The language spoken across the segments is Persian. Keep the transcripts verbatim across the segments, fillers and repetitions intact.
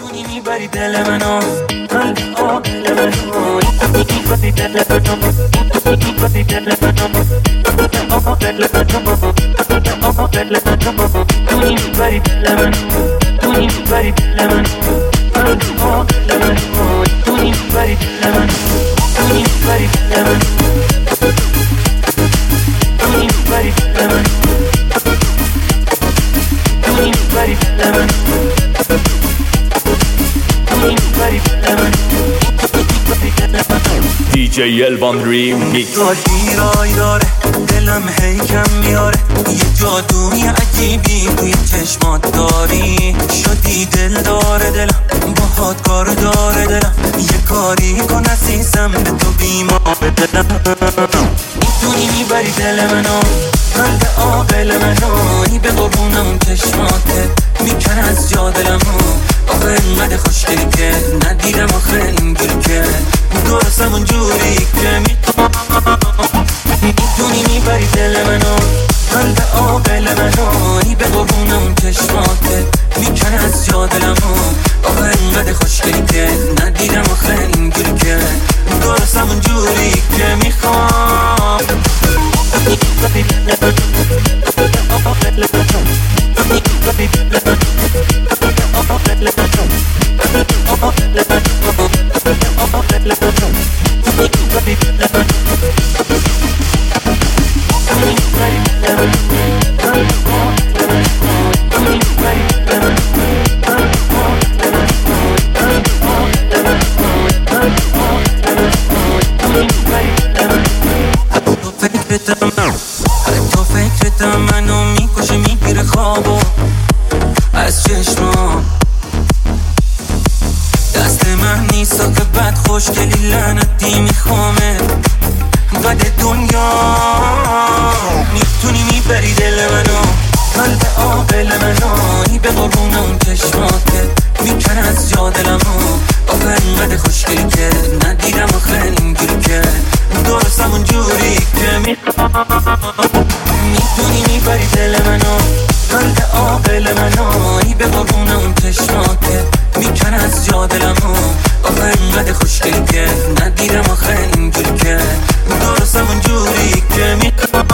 میتونی میبری دل منو قلب عاقل منو میبری دل منو میبری دل منو عاقل منو عاقل منو میتونی میبری دل منو میتونی میبری دل منو قلب عاقل منو میتونی میبری دل منو میتونی میبری دل منو میتونی میبری دل منو میتونی میبری دل منو دی جی الوان ریمیکس. گیرایی داره دلم هی کم میاره، یه جادوی عجیبی توی چشمات داری، شدی دل داره دلم باهات کار داره دلم، یه کاری کن عزیزم به تو بیمار دلم. میتونی میبری دل منو قلب عاقل منو، ای به قربون اون چشماته میکن از جا دلمو، آخه انقدر خوشگلی که ندیدم آخه اینجوری که درستم اونجوری که میخوام. میتونی میبری دل منو قلب عاقل منو، ای به قربون اون چشماته میکن از جا دلمو، آخه انقدر خوشگلی که ندیدم آخه اینجوری که درستم اونجوری که میخوام. میبری دل منو عاقل منو، میبری دل منو عاقل منو، عاقل منو عاقل منو، میبری دل منو میبری دل منو. حتی فکرتم منو میکشه میگیره خوابو از چشمام، دست من نیستا که بد خوشگلی لعنتی میخوامه بد دنیا. میتونی میبری دل منو قلب عاقل منو، ای به قربون اون چشماته میکن از جا دلمو، آخه انقدر خوشگلی که ندیدم آخه اینجوری که درستم اونجوری که میخوام. میتونی میبری دل منو قلب عاقل منو، ای به قربون اون چشماته میکن از جا دلمو، آخه انقدر خوشگلی که ندیدم آخه اینجوری که درستم اونجوری که میخوام.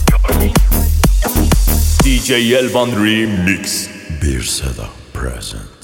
دی جی الوان ریمیکس. Bir Seda present.